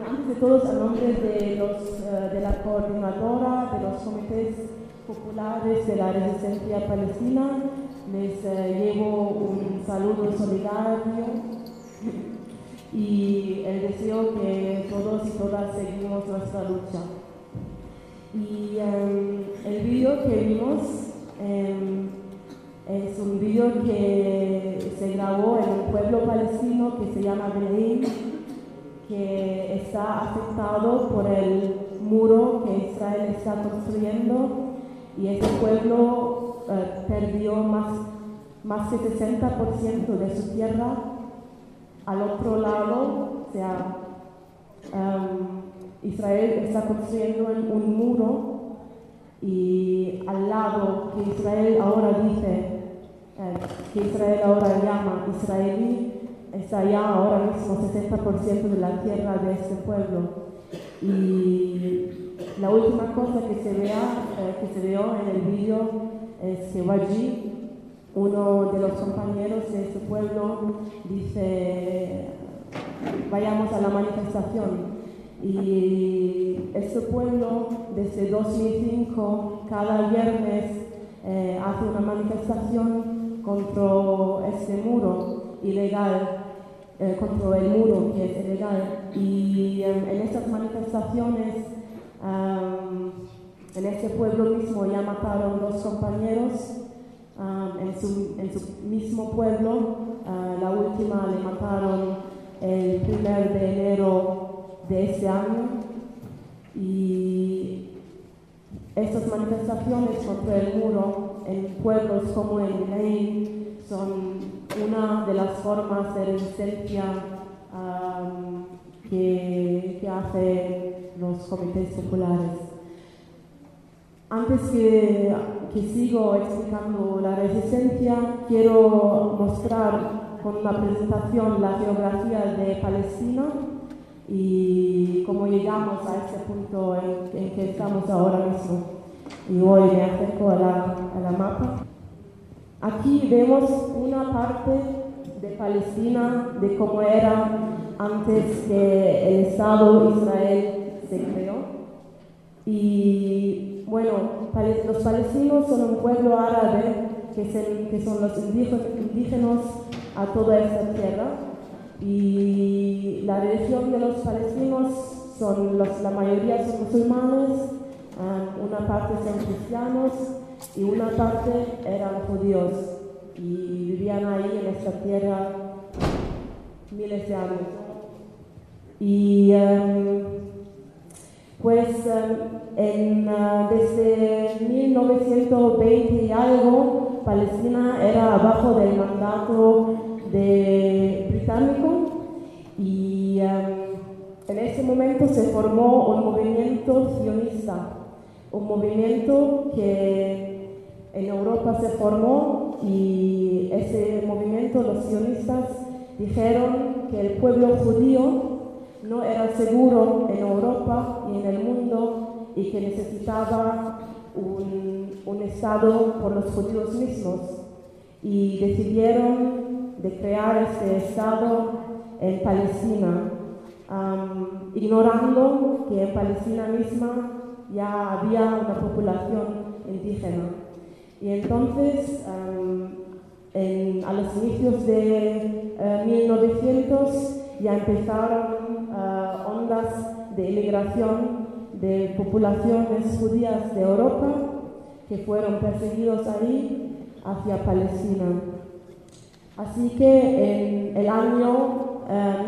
antes de todo, a nombre de la coordinadora de los comités populares de la resistencia palestina, les llevo un saludo solidario y el deseo que todos y todas seguimos nuestra lucha. Y el vídeo que vimos es un vídeo que se grabó en un pueblo palestino que se llama Beneim, que está afectado por el muro que Israel está construyendo, y ese pueblo perdió más del 60% de su tierra. Al otro lado, o sea, Israel está construyendo un muro, y al lado que Israel ahora dice, que Israel ahora llama israelí, está ya ahora mismo 60% de la tierra de este pueblo. Y la última cosa que se vio en el vídeo es que Waji, uno de los compañeros de este pueblo, dice: vayamos a la manifestación. Y este pueblo desde 2005 cada viernes hace una manifestación contra este muro ilegal, contra el muro que es ilegal. Y en estas manifestaciones, en este pueblo mismo ya mataron 2 compañeros. En su mismo pueblo, la última le mataron el 1 de enero de este año. Y estas manifestaciones contra el muro en pueblos como en Beneim son una de las formas de resistencia que hacen los comités populares. Antes que sigo explicando la resistencia, quiero mostrar con una presentación la geografía de Palestina y cómo llegamos a este punto en que estamos ahora mismo. Y hoy me acerco a la mapa. Aquí vemos una parte de Palestina, de cómo era antes que el Estado Israel se creó. Y bueno, los palestinos son un pueblo árabe que son los indígenas a toda esta tierra. Y la religión de los palestinos la mayoría son musulmanes, una parte son cristianos y una parte eran judíos, y vivían ahí en esta tierra miles de años. Y desde 1920 y algo, Palestina era bajo del mandato británico, y en ese momento se formó un movimiento sionista, un movimiento que en Europa se formó, y ese movimiento, los sionistas, dijeron que el pueblo judío no era seguro en Europa y en el mundo, y que necesitaba un Estado por los judíos mismos, y decidieron de crear este Estado en Palestina, ignorando que en Palestina misma ya había una población indígena. Y entonces, a los inicios de 1900, ya empezaron ondas de inmigración de poblaciones judías de Europa que fueron perseguidos ahí hacia Palestina. Así que en el año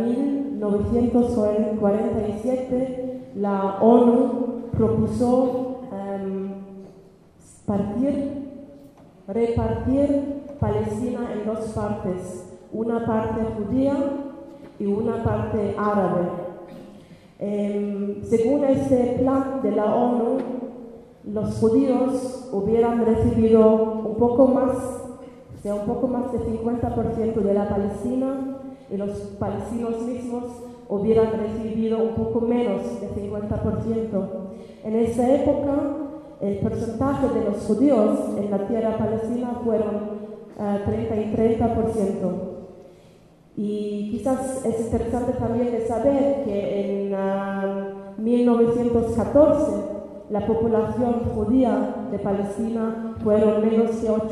1947 la ONU propuso repartir Palestina en 2 partes, una parte judía y una parte árabe. Según este plan de la ONU, los judíos hubieran recibido un poco más del 50% de la Palestina, y los palestinos mismos hubieran recibido un poco menos del 50%. En esa época, el porcentaje de los judíos en la tierra palestina fueron 30 y 30%. Y quizás es interesante también de saber que 1914, la población judía de Palestina fueron menos que 8%.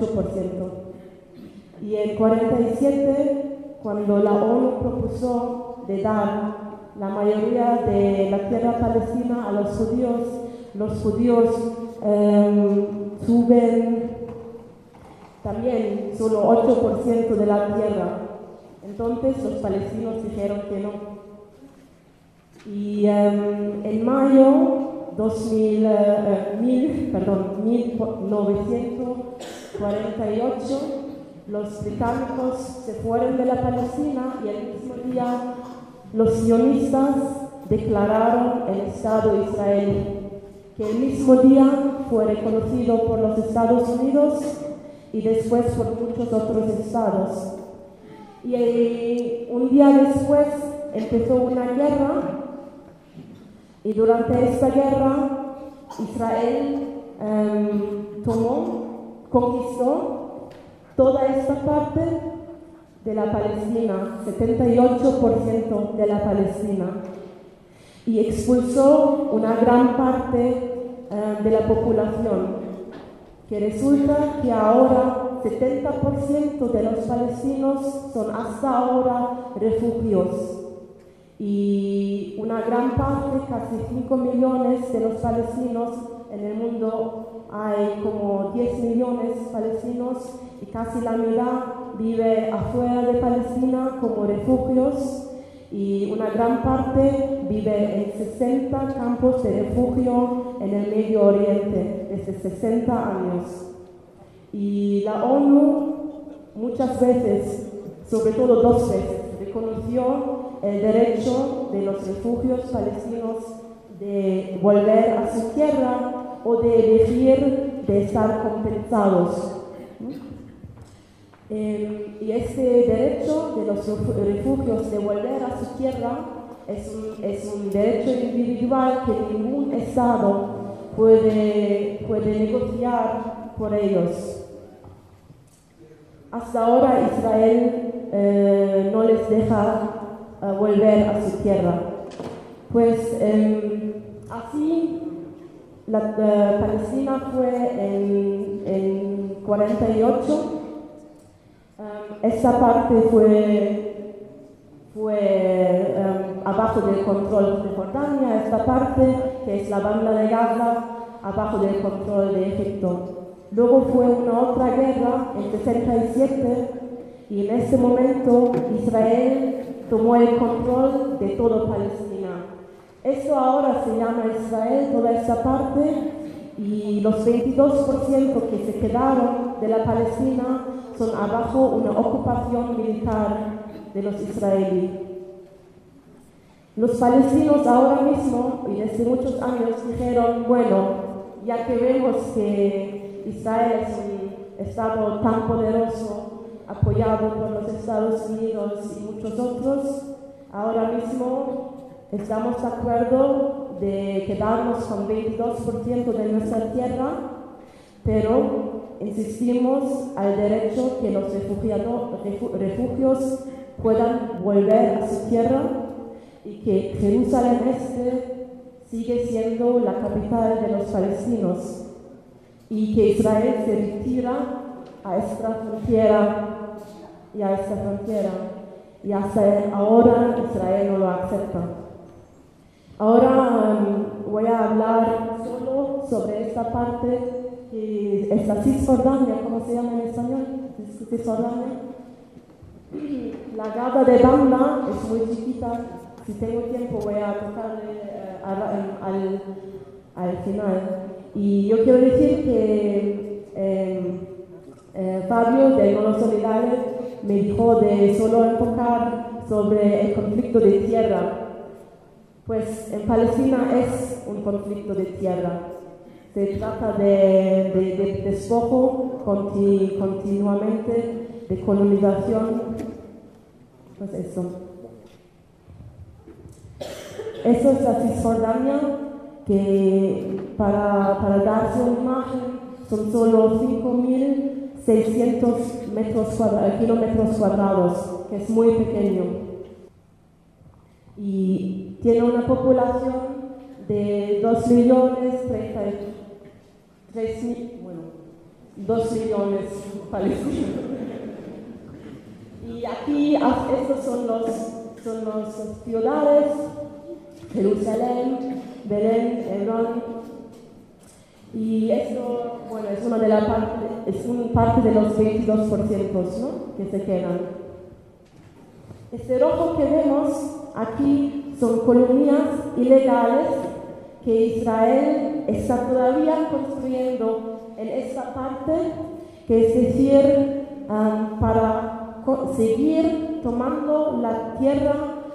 Y en 1947, cuando la ONU propuso de dar la mayoría de la tierra palestina a los judíos suben también solo 8% de la tierra. Entonces los palestinos dijeron que no. Y en mayo 1948, los británicos se fueron de la Palestina y el mismo día los sionistas declararon el Estado israelí, que el mismo día fue reconocido por los Estados Unidos y después por muchos otros estados. Y un día después empezó una guerra, y durante esta guerra Israel conquistó toda esta parte de la Palestina, 78% de la Palestina, y expulsó una gran parte de la población, que resulta que ahora 70% de los palestinos son hasta ahora refugios. Y una gran parte, casi 5 millones de los palestinos en el mundo, hay como 10 millones de palestinos y casi la mitad vive afuera de Palestina como refugios, y una gran parte vive en 60 campos de refugio en el Medio Oriente desde 60 años. Y la ONU muchas veces, sobre todo 2 veces, reconoció el derecho de los refugios palestinos de volver a su tierra o de elegir de estar compensados. Y este derecho de los refugios de volver a su tierra es un derecho individual que ningún Estado puede negociar por ellos. Hasta ahora Israel no les deja volver a su tierra. Pues así la Palestina fue en 48. Esta parte fue abajo del control de Jordania, esta parte, que es la banda de Gaza, abajo del control de Egipto. Luego fue una otra guerra en 67, y en este momento Israel tomó el control de toda Palestina. Esto ahora se llama Israel, toda esta parte, y los 22% que se quedaron de la Palestina son abajo una ocupación militar de los israelíes. Los palestinos ahora mismo, y desde muchos años, dijeron, bueno, ya que vemos que Israel es un Estado tan poderoso, apoyado por los Estados Unidos y muchos otros, ahora mismo estamos de acuerdo de quedarnos con 22% de nuestra tierra, pero insistimos al derecho que los refugios puedan volver a su tierra, y que Jerusalén Este sigue siendo la capital de los palestinos, y que Israel se retira a esta frontera y a esta frontera, y hasta ahora Israel no lo acepta. Ahora voy a hablar solo sobre esta parte, que es la Cisjordania. ¿Cómo se llama en español? Cisjordania. La Gada de Bamla es muy chiquita. Si tengo tiempo voy a tocarle al final. Y yo quiero decir que Fabio de No Lo Solidarios me dijo de solo enfocar sobre el conflicto de tierra. Pues en Palestina es un conflicto de tierra. Se trata de despojo continuamente, de colonización. Pues eso. Eso es la Cisjordania, que para darse una imagen son solo 5.600 kilómetros cuadrados, que es muy pequeño. Y tiene una población de 2.033.000, bueno, 2 millones palestinos. Y aquí estos son las ciudades: Jerusalén, Belén, Hebrón. Y esto, bueno, es una parte de los 22%, ¿no?, que se quedan. Este rojo que vemos aquí son colonias ilegales que Israel está todavía construyendo en esta parte, que es decir, para seguir tomando la tierra.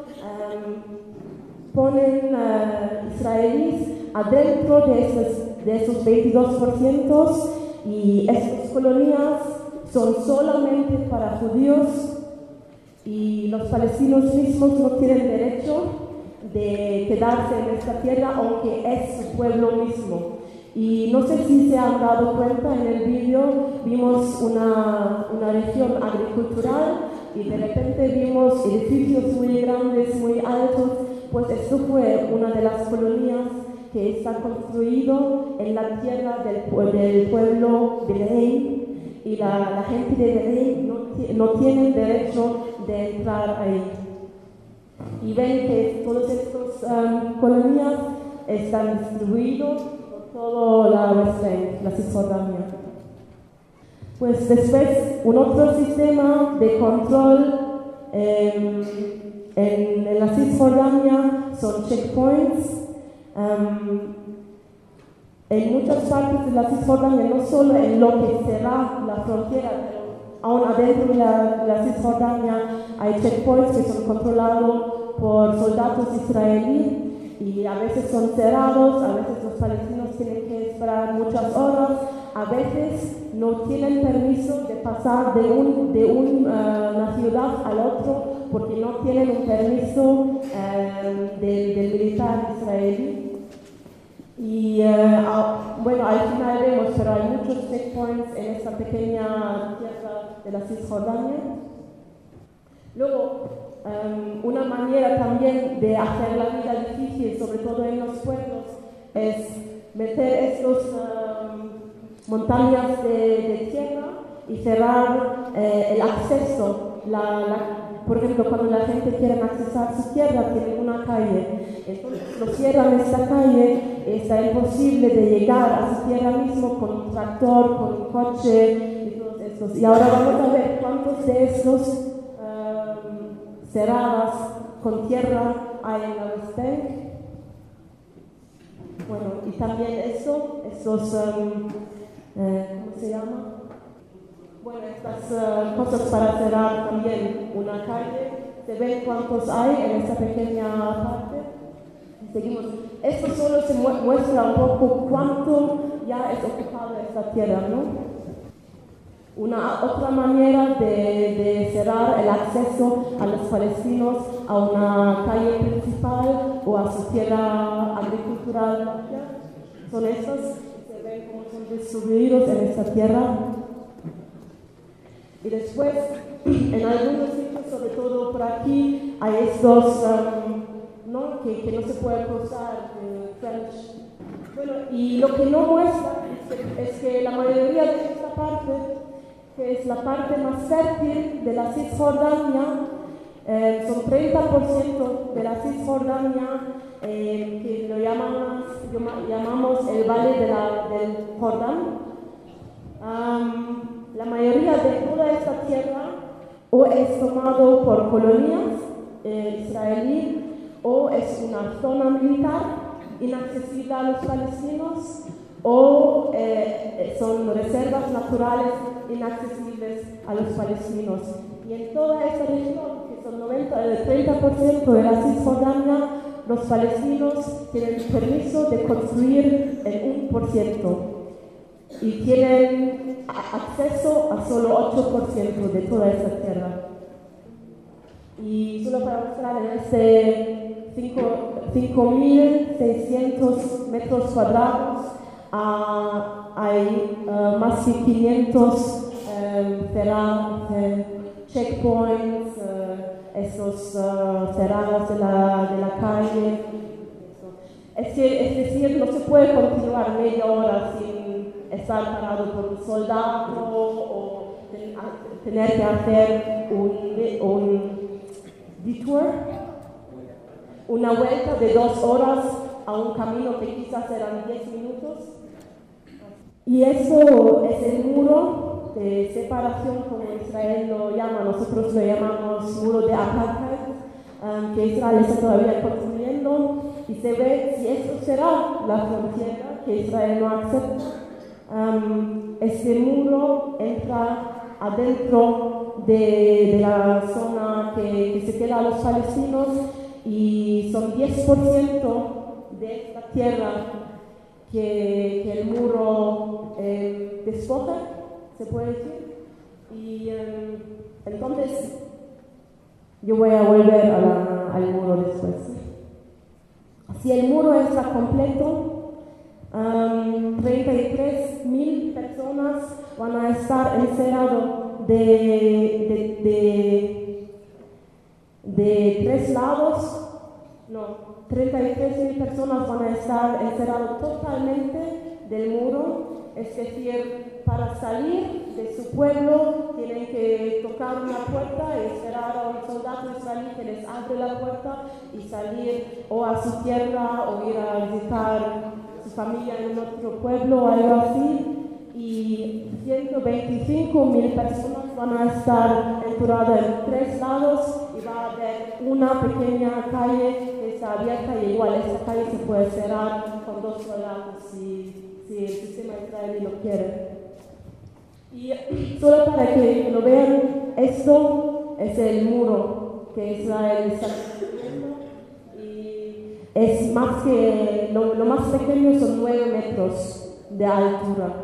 Ponen israelíes adentro de esos 22%, y estas colonias son solamente para judíos, y los palestinos mismos no tienen derecho de quedarse en esta tierra, aunque es su pueblo mismo. Y no sé si se han dado cuenta, en el vídeo vimos una región agricultural y de repente vimos edificios muy grandes, muy altos. Pues esto fue una de las colonias que está construido en la tierra del pueblo de Belén, y la gente de Belén no tiene derecho de entrar ahí. Y ven que todas estas colonias están distribuidos por toda la West Bank, la Cisjordania. Pues después, un otro sistema de control en la Cisjordania son checkpoints. En muchas partes de la Cisjordania, no solo en lo que será la frontera, pero aún adentro de la Cisjordania hay checkpoints que son controlados por soldados israelíes, y a veces son cerrados, a veces los palestinos tienen que esperar muchas horas, a veces no tienen permiso de pasar de una ciudad al otro porque no tienen un permiso del militar israelí. Y bueno, al final vemos, pero hay muchos checkpoints en esta pequeña tierra de la Cisjordania. Luego, una manera también de hacer la vida difícil, sobre todo en los pueblos, es meter estas montañas de tierra y cerrar el acceso. Por ejemplo, cuando la gente quiere accesar su tierra, tiene una calle, entonces lo cierran esta calle, está imposible de llegar a su tierra mismo con un tractor, con un coche y todos estos. Y ahora vamos a ver cuántos de estos cerradas con tierra hay en la West Bank. Bueno, y también estos, ¿cómo se llama? Bueno, estas cosas para cerrar también una calle. Se ven cuántos hay en esta pequeña parte. Seguimos. Esto solo se muestra un poco cuánto ya es ocupado esta tierra, ¿no? Otra manera de cerrar el acceso a los palestinos a una calle principal o a su tierra agricultural son estos. Se ven cómo son distribuidos en esta tierra. Y después, en algunos sitios, sobre todo por aquí, hay estos, ¿no?, que no se puede cruzar, French. Bueno, y lo que no muestra es que la mayoría de esta parte, que es la parte más fértil de la Cisjordania, son 30% de la Cisjordania, que lo llamamos el Valle del Jordán. La mayoría de toda esta tierra o es tomado por colonias israelíes, o es una zona militar inaccesible a los palestinos, o son reservas naturales inaccesibles a los palestinos. Y en toda esta región, que son 30% de la Cisjordania, los palestinos tienen permiso de construir el 1%. Y tienen acceso a solo 8% de toda esta tierra. Y solo para mostrar, en este 5.600 metros cuadrados hay más de 500 checkpoints, esos cerrados de la calle. Es decir, no se puede continuar media hora sin estar parado por un soldado o tener que hacer un detour, una vuelta de 2 horas a un camino que quizás eran 10 minutos. Y eso es el muro de separación, como Israel lo llama, nosotros lo llamamos muro de apartheid, que Israel está todavía construyendo, y se ve si esto será la frontera que Israel no acepta. Este muro entra adentro de la zona que se queda a los palestinos, y son 10% de esta tierra que el muro despoja, se puede decir. Y entonces yo voy a volver al muro después. Si el muro está completo, 33,000 personas van a estar encerrados de 3 lados. No, 33,000 personas van a estar encerradas totalmente del muro, es decir, para salir de su pueblo tienen que tocar una puerta y esperar a un soldado israelí que les abre la puerta y salir o a su tierra o ir a visitar su familia en otro pueblo o algo así. Y 125,000 personas van a estar enturadas en 3 lados, y va a haber una pequeña calle que está abierta, y igual esta calle se puede cerrar con 2 soldados si el sistema israelí lo quiere. Y solo para que lo vean, esto es el muro que Israel está construyendo, y es más que lo más pequeño son 9 metros de altura.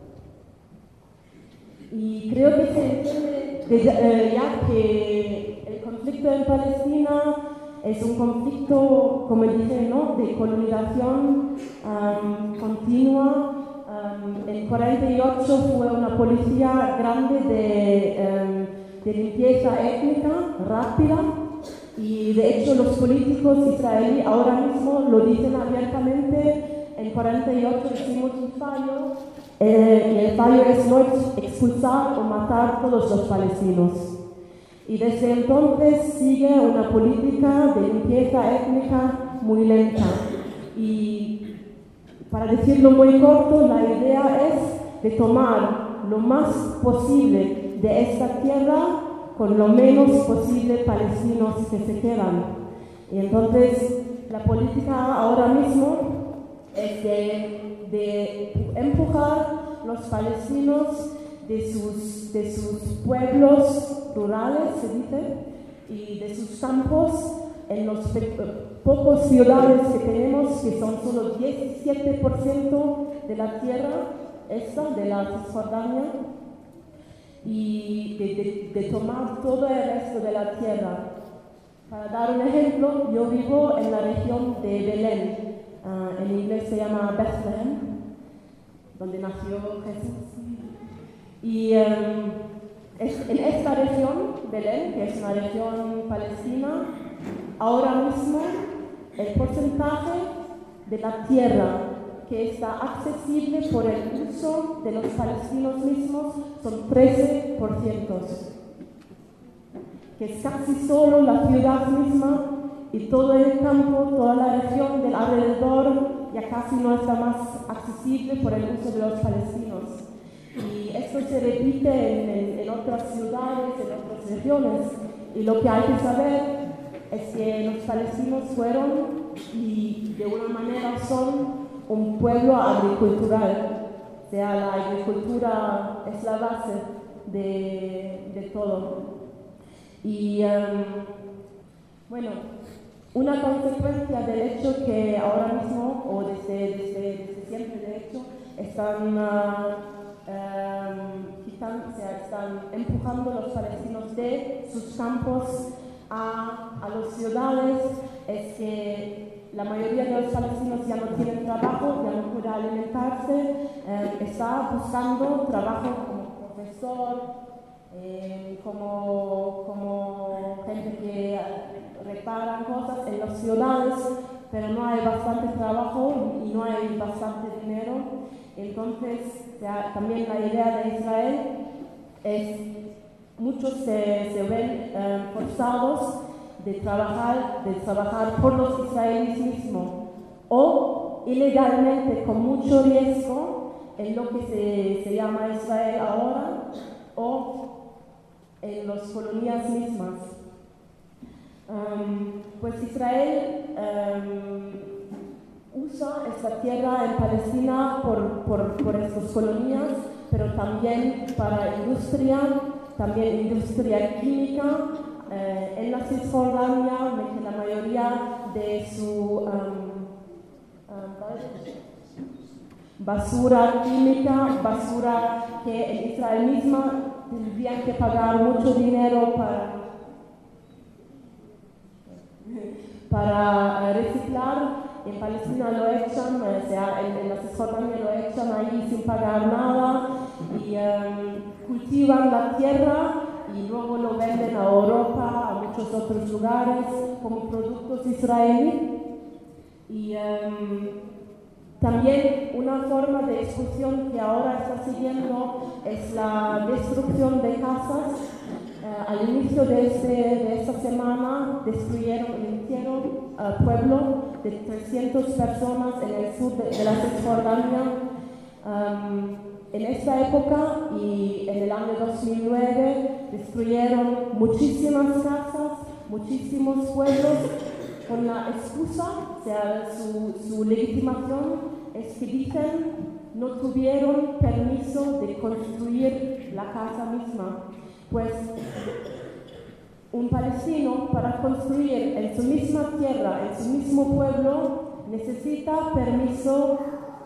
Y creo que se entiende ya que el conflicto en Palestina es un conflicto, como dije, ¿no?, de colonización continua. En 48 fue una policía grande de limpieza étnica rápida, y de hecho los políticos israelíes ahora mismo lo dicen abiertamente. En 48 hicimos un fallo, y el fallo es no expulsar o matar a todos los palestinos. Y desde entonces sigue una política de limpieza étnica muy lenta. Y para decirlo muy corto, la idea es de tomar lo más posible de esta tierra con lo menos posible palestinos que se quedan. Y entonces la política ahora mismo es de empujar los palestinos de sus pueblos rurales, se dice, y de sus campos en los pocos ciudades que tenemos, que son solo 17% de la tierra esta, de la Cisjordania, y de tomar todo el resto de la tierra. Para dar un ejemplo, yo vivo en la región de Belén. En inglés se llama Bethlehem, donde nació Jesús. Y en esta región, Belén, que es una región palestina, ahora mismo el porcentaje de la tierra que está accesible por el uso de los palestinos mismos son 13%, que es casi solo la ciudad misma, y todo el campo, toda la región del alrededor ya casi no está más accesible por el uso de los palestinos. Y esto se repite en otras ciudades, en otras regiones, y lo que hay que saber es que los palestinos fueron y de una manera son un pueblo agricultural. O sea, la agricultura es la base de todo. Y bueno, una consecuencia del hecho que ahora mismo, o desde siempre de hecho, están empujando los palestinos de sus campos a las ciudades, es que la mayoría de los palestinos ya no tienen trabajo, ya no pueden alimentarse, está buscando trabajo como profesor, como gente que reparan cosas en las ciudades, pero no hay bastante trabajo y no hay bastante dinero. Entonces, también la idea de Israel es, muchos se ven forzados de trabajar por los israelíes mismos o ilegalmente con mucho riesgo en lo que se llama Israel ahora o en las colonias mismas. Pues Israel usa esta tierra en Palestina por estas colonias, pero también para industria, también industria química. En la Cisjordania, la mayoría de su basura química, basura que en Israel misma tendrían que pagar mucho dinero para reciclar. En Palestina lo echan, o sea, en la Cisjordania lo echan ahí sin pagar nada y cultivan la tierra y luego lo venden a Europa, a muchos otros lugares como productos israelíes. Y también una forma de expulsión que ahora está siguiendo es la destrucción de casas. Al inicio de esta semana destruyeron el entero pueblo de 300 personas en el sur de la Cisjordania. En esta época y en el año 2009 destruyeron muchísimas casas, muchísimos pueblos, con la excusa, o sea, su legitimación es que dicen no tuvieron permiso de construir la casa misma. Pues un palestino para construir en su misma tierra, en su mismo pueblo, necesita permiso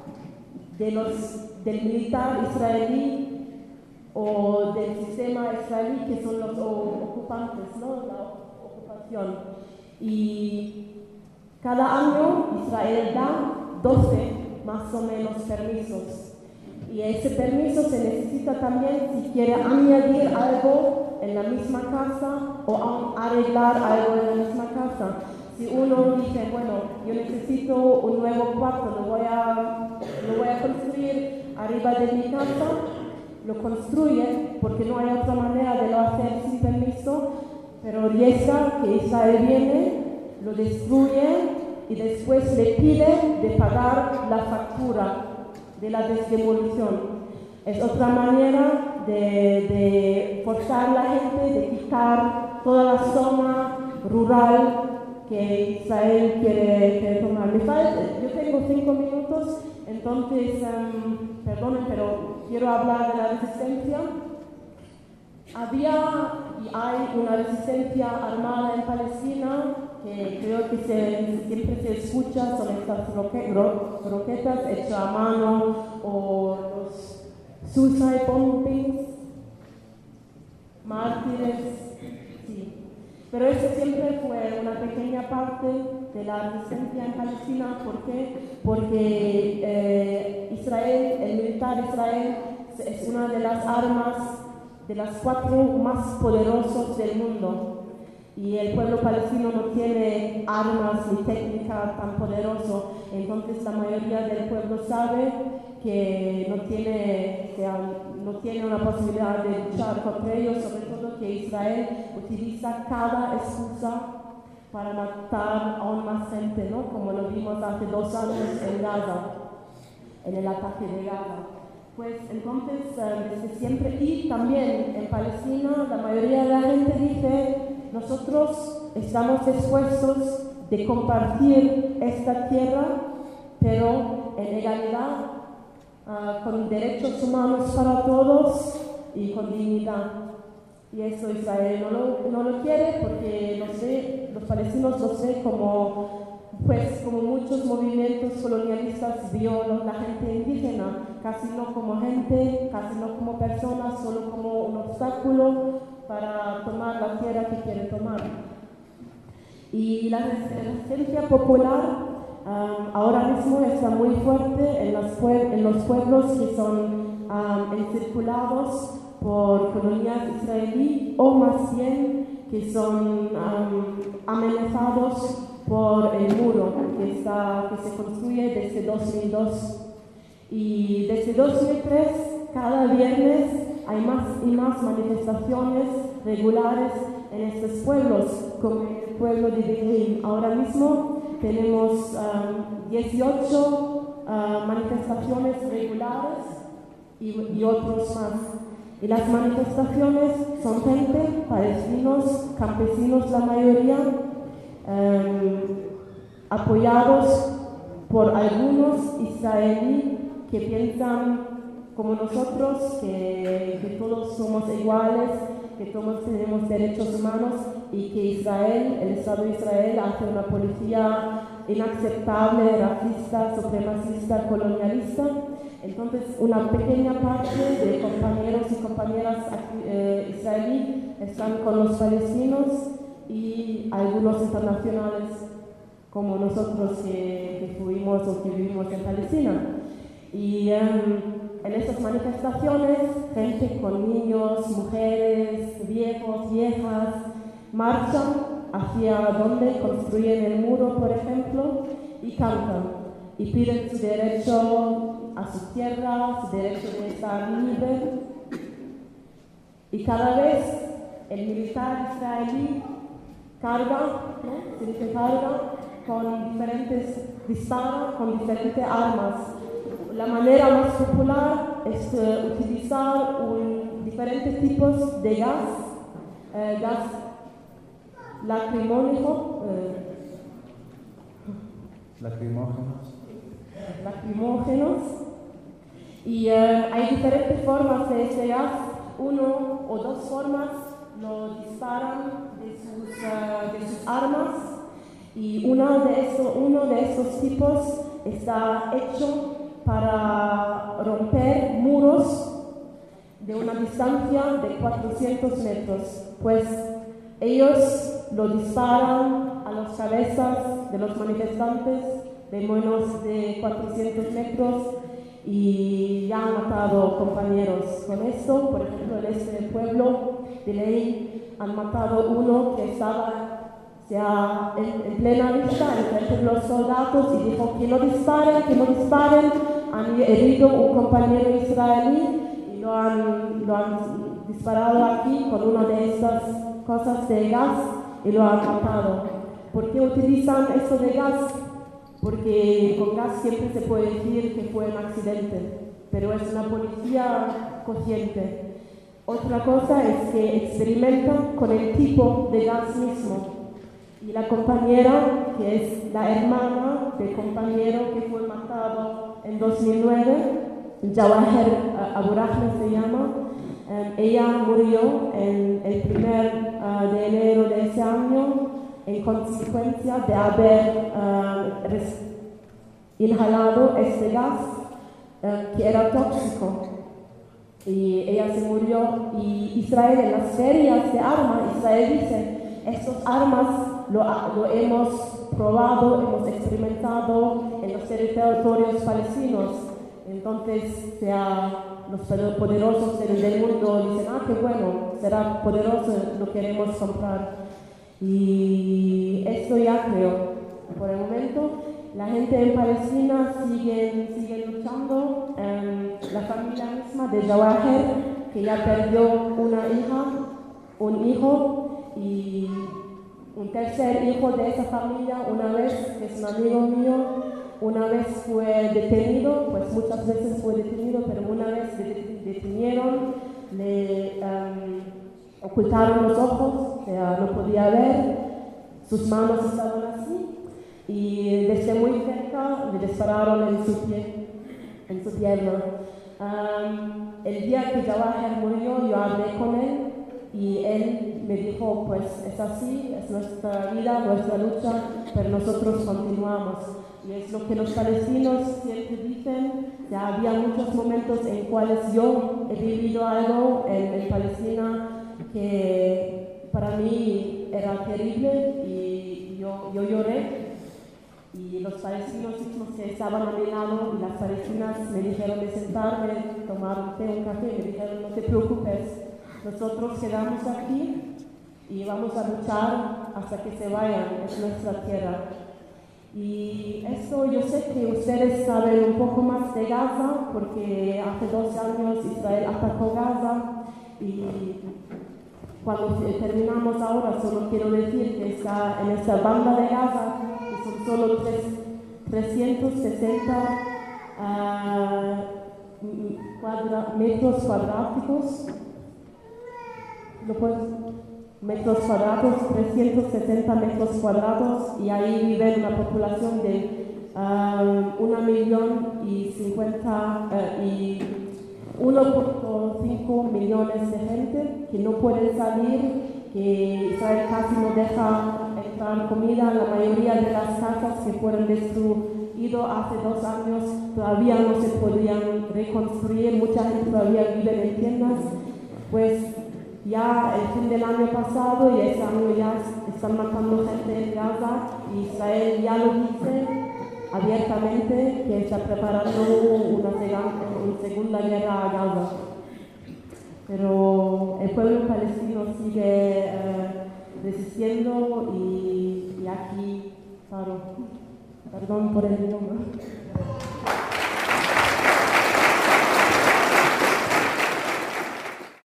del militar israelí o del sistema israelí, que son los ocupantes, ¿no? La ocupación. Y cada año Israel da 12 más o menos permisos. Y ese permiso se necesita también si quiere añadir algo en la misma casa o arreglar algo en la misma casa. Si uno dice, bueno, yo necesito un nuevo cuarto, lo voy a construir arriba de mi casa, lo construye porque no hay otra manera de lo hacer sin permiso, pero riesga que Israel viene, lo destruye y después le pide de pagar la factura de la demolición. Es otra manera de forzar a la gente, de quitar toda la zona rural que Israel quiere tomar. Yo tengo 5 minutos, entonces, perdonen, pero quiero hablar de la resistencia. Había y hay una resistencia armada en Palestina que creo que siempre se escucha, son estas roquetas hechas a mano o los suicide bombings, mártires, sí. Pero eso siempre fue una pequeña parte de la resistencia en Palestina. ¿Por qué? Porque Israel, el militar Israel, es una de las armas, de las 4 más poderosas del mundo. Y el pueblo palestino no tiene armas ni técnica tan poderosa. Entonces la mayoría del pueblo sabe que no tiene una posibilidad de luchar contra ellos, sobre todo que Israel utiliza cada excusa para matar aún más gente, ¿no? Como lo vimos hace 2 años en Gaza, en el ataque de Gaza. Pues entonces, desde siempre, y también en Palestina, la mayoría de la gente dice, nosotros estamos dispuestos de compartir esta tierra, pero en legalidad, con derechos humanos para todos y con dignidad. Y eso Israel no lo quiere porque los palestinos lo sé como muchos movimientos colonialistas vio la gente indígena, casi no como gente, casi no como personas, solo como un obstáculo para tomar la tierra que quieren tomar. Y la resistencia popular ahora mismo está muy fuerte en los pueblos que son encirculados por colonias israelíes o más bien que son amenazados por el muro que se construye desde 2002. Y desde 2003, cada viernes hay más y más manifestaciones regulares en estos pueblos, como el pueblo de Beijing. Ahora mismo tenemos 18 manifestaciones regulares y otros más. Y las manifestaciones son gente, palestinos, campesinos la mayoría, apoyados por algunos israelíes que piensan como nosotros, que todos somos iguales, que todos tenemos derechos humanos y que Israel, el Estado de Israel, hace una policía inaceptable, racista, supremacista, colonialista. Entonces, una pequeña parte de compañeros y compañeras israelíes están con los palestinos y algunos internacionales como nosotros que fuimos o que vivimos en Palestina. Y en estas manifestaciones, gente con niños, mujeres, viejos, viejas, marchan hacia donde construyen el muro, por ejemplo, y cantan y piden su derecho a su tierra, su derecho de estar libre. Y cada vez el militar israelí carga, ¿no? Se dice carga, con diferentes disparos, con diferentes armas. La manera más popular es utilizar diferentes tipos de gas lacrimógeno, lacrimógenos, y hay diferentes formas de este gas. Uno o dos formas lo disparan de sus armas, y uno de estos tipos está hecho para romper muros de una distancia de 400 metros, pues ellos lo disparan a las cabezas de los manifestantes de menos de 400 metros y ya han matado compañeros con esto. Por ejemplo, en este pueblo de Ley han matado uno que estaba en plena vista enfrente de los soldados y dijo que no disparen. Han herido un compañero israelí y lo han disparado aquí con una de estas cosas de gas y lo han matado. ¿Por qué utilizan esto de gas? Porque con gas siempre se puede decir que fue un accidente, pero es una policía consciente. Otra cosa es que experimentan con el tipo de gas mismo. Y la compañera, que es la hermana del compañero que fue matado en 2009, Jawahir Abu Rahma se llama, ella murió el 1 de enero de ese año en consecuencia de haber inhalado este gas que era tóxico. Y ella se murió. Y Israel, en las ferias de armas, Israel dice: estas armas lo hemos probado, hemos experimentado en los territorios palestinos. Entonces, los poderosos del mundo dicen: qué bueno, será poderoso, lo queremos comprar. Y esto ya creo. Por el momento, la gente en Palestina sigue luchando. La familia misma de Jawahir, que ya perdió una hija, un hijo y un tercer hijo de esa familia, una vez, que es un amigo mío, una vez fue detenido, pues muchas veces fue detenido, pero una vez detenieron, le ocultaron los ojos, o sea, no podía ver, sus manos estaban así, y desde muy cerca le dispararon en su pierna. El día que Jawahir murió, yo hablé con él, y él me dijo: pues es así, es nuestra vida, nuestra lucha, pero nosotros continuamos. Y es lo que los palestinos siempre dicen. Ya había muchos momentos en cuales yo he vivido algo en Palestina que para mí era terrible, y yo lloré. Y los palestinos mismos que estaban a mi lado, y las palestinas me dijeron de sentarme, tomar un té, un café, me dijeron: no te preocupes, nosotros quedamos aquí y vamos a luchar hasta que se vayan, es nuestra tierra. Y esto yo sé que ustedes saben un poco más de Gaza, porque hace 12 años Israel atacó Gaza y cuando terminamos ahora solo quiero decir que está en esta banda de Gaza, que son solo 360 metros cuadráticos, metros cuadrados, 360 metros cuadrados, y ahí vive una población de 1,5 millones de gente que no pueden salir, que Israel casi no deja entrar comida. La mayoría de las casas que fueron destruidas hace 2 años todavía no se podían reconstruir, mucha gente todavía vive en tiendas. Pues ya el fin del año pasado y este año ya están matando gente en Gaza, y Israel ya lo dice abiertamente que está preparando una segunda guerra a Gaza. Pero el pueblo palestino sigue resistiendo y aquí paro. Perdón por el idioma.